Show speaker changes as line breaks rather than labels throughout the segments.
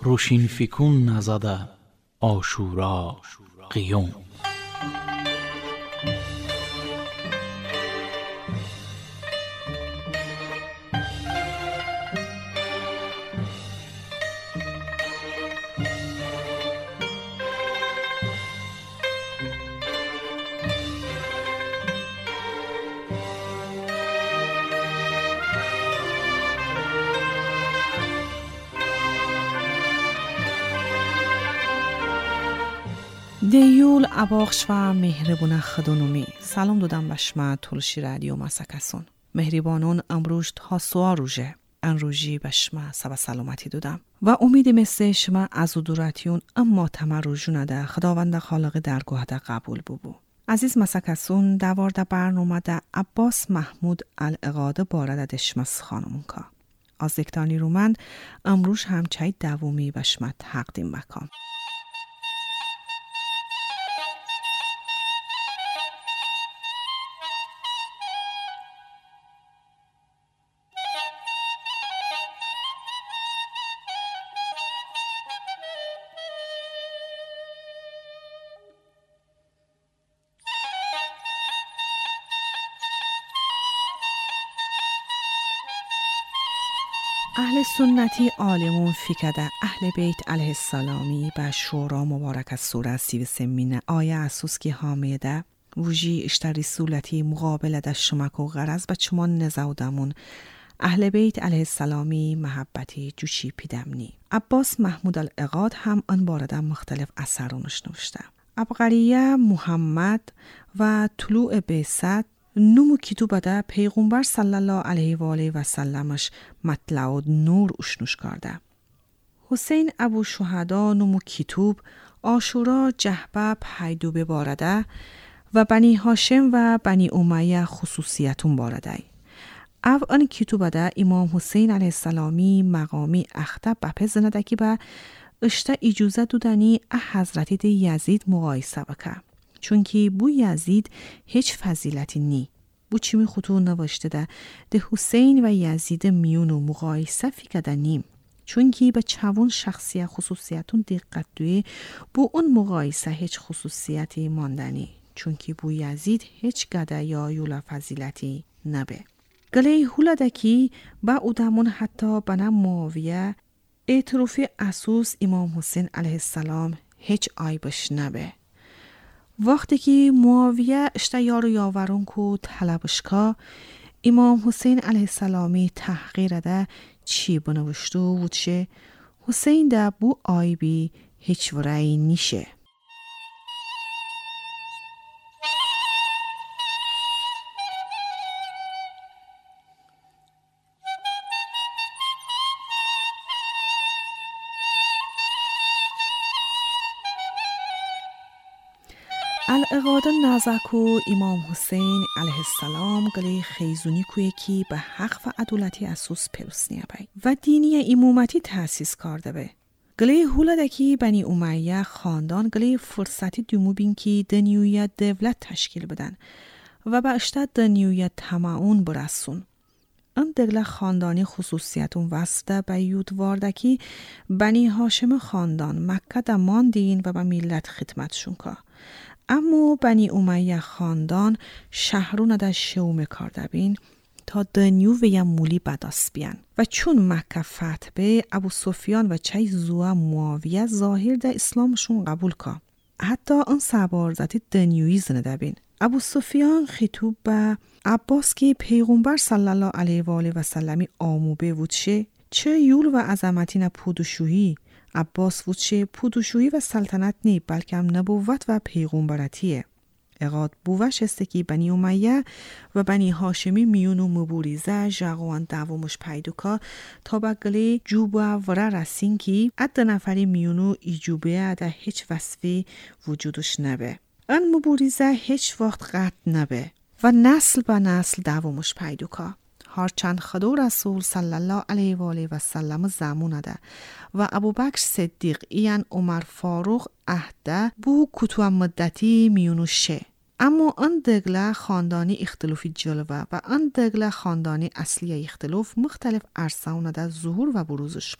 روشین فیکون نزده آشورا قیوم.
دیول اباخش و مهربون خدونومی سلام دادم بشما تولشی رادیو مسکسون مهربانون امروز تا سوا روژه ان روژی بشما سبا سلامتی دادم و امید مثل شما از دوراتیون اما تمروجونه ده خداوند خالق درگاه ده قبول ببو. عزیز مسکسون دوارده برنامه ده عباس محمود العقاد بارده دشمس خانمون که از دکتانی رومند امروز همچای دومی بشما تقدیم بکن. اهل سنتی عالمون فکده اهل بیت علیه السلامی به شورا مبارک از سوره 33 آیه اسوس که حامیده وجی اشتر رسولتی مقابل ده شمک و غرض به چمان نزودمون اهل بیت علیه السلامی محبتی جوشی پیدمنی. عباس محمود العقاد هم آن بارده مختلف اثرانش نوشته. عبقریه محمد و طلوع بعثت نمو کتوب ده پیغمبر صلی الله علیه و آله و سلمش مطلع و نور اشنوش کرده. حسین ابو شهدا نمو کتوب آشورا جهبه پیدوبه بارده و بنی هاشم و بنی امیه خصوصیتون بارده. او آن کتوب ده امام حسین علیه السلامی مقامی اخته بپه زنده که به اشته اجازه دودنی حضرتی ده یزید مقایسه بکه. چونکی بو یزید هیچ فضیلتی نی. بو چیمی خطور نوشته ده حسین و یزید میونو مقایسه فکرده نیم. چونکی به چوون شخصیت خصوصیتون دقت دوی بو اون مقایسه هیچ خصوصیتی ماندنی. چونکی بو یزید هیچ گده یا یولا فضیلتی نبه. گله هوله که با ادامون حتی بنا معاویه اعترافی اسوس امام حسین علیه السلام هیچ عیبش نبه. وقتی که معاویه اشته یارو یاورون کو طلبش که امام حسین علیه السلامی تحقیر ده چی بنوشتو وچه حسین ده بو آیبی هیچ ورایی نیشه. العقاد نازکو امام حسین علیه السلام گلی خیزونی کوی کی به حق و عدالتی اساس پیروسنیه بای و دینی امامتی تأسیس کرده به. گلی هوله کی بنی امیه خاندان گلی فرصتی دومو بین کی دنیویت دولت تشکیل بدن و به اشتاد دنیویت تماعون برسون. ان دگله خاندانی خصوصیتون وسته به یود واردکی بنی هاشم خاندان مکه دمان دین و به ملت خدمتشون که. اما بنی امیه خاندان شهرون ده شوم کاردبین تا دنیو و یا مولی بداست بیان و چون مکه فتح به ابو سفیان و چای زوه معاویه ظاهر ده اسلامشون قبول که حتی اون سبارزتی دنیوی زنده بین. ابو سفیان خطوب به عباس که پیغمبر صلی الله علیه و آله و سلمی آموبه وچه چه یول و عظمتی نه پودوشویی. عباس وچه پودوشویی و سلطنت نی بلکه هم نبوت و پیغمبرتیه. اقاد بووش است که بنی امیه و بنی هاشمی میونو مبوریزه جاگوان دوامش پیدوکا تا بگلی جوبه وره رسین که عد نفری میونو ایجوبه ده هیچ وصفی وجودش نبه. ان مبوریزه هیچ وقت قطع نبه و نسل به نسل دوامش پیدوکا. هرچند خدا رسول صلی الله علیه و آله و سلم زمونه ده و ابوبکر صدیق ایان عمر فاروق عهده بو کتو مدتی میونوشه. اما آن دگله خاندانی اختلافی جلوه و آن دگله خاندانی اصلی اختلاف مختلف عرصه‌ونه ده ظهور و بروزش بای.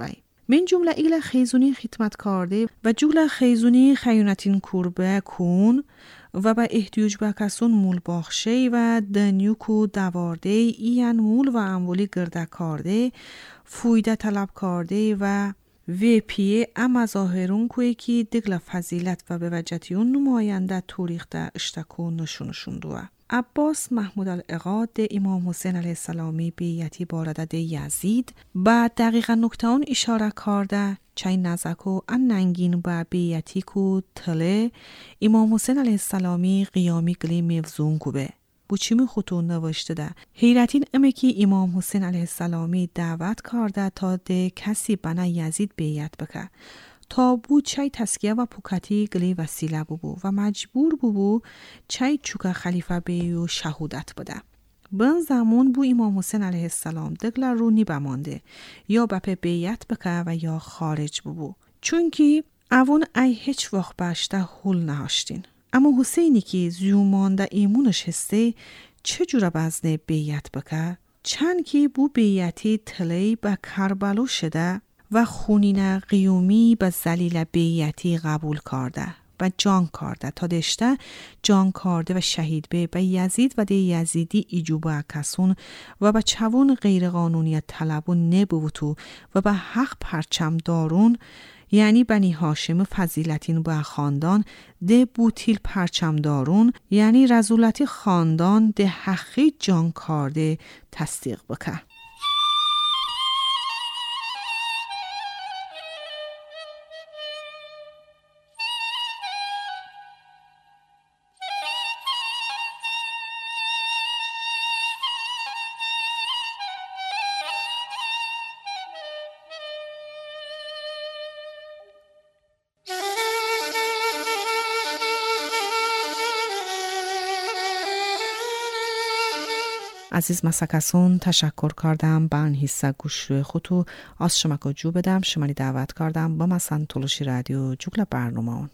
من جمله ایل خیزونی خدمت کرده و جمله خیزونی خیونتین کربه کون و با احتیاج به کسون مول باخشه و دنیوکو دوارده این مول و امولی گرده کرده فویده طلب کرده و وی پیه اما ظاهرون کوی که دگل فضیلت و به وجهتیون نماینده توریخته اشتکو نشونشون دوه. عباس محمود الاغا ده امام حسین علیه السلامی بیعتی بارده ده یزید با دقیقا نکته اون اشاره کرده چای نزکو ان ننگین با بیعتی کو تله امام حسین علیه السلامی قیامی گلی مفزون کو به بوچیمی خطون نوشته ده حیرتین امه که امام حسین علیه السلامی دعوت کرده تا ده کسی بنا یزید بیعت بکه تا بود چای تسکیه و پوکتی گلی وسیله بو و مجبور بو چای چوکا خلیفه بیو شهودت بده. بن زمان بو امام حسین علیه السلام دگل رو نی بمانده یا بپه بیعت بکه و یا خارج بو چونکی اون ای هیچ وقت باشته هول نهاشتین. اما حسینی که زیومانده ایمونش هسته چجورا بزنه بیعت بکه؟ چند که بو بیعتی تلی به کربلو شده و خونین قیومی به زلیل بیعتی قبول کرده و جان کرده تا دشته جان کرده و شهید به یزید و ده یزیدی ایجوبه کسون و به چوون غیر قانونی طلبون نبوتو و به حق پرچم دارون یعنی بنی هاشم فضیلتین با خاندان ده بوتیل پرچم دارون یعنی رزولتی خاندان ده حقی جان کرده تصدیق بکه. عزیز مسکسون تشکر کردم بان حصه گوش روی خودتو از شما که جو بدم شمانی دعوت کردم با مسان تولوشی رادیو جوگل برنامه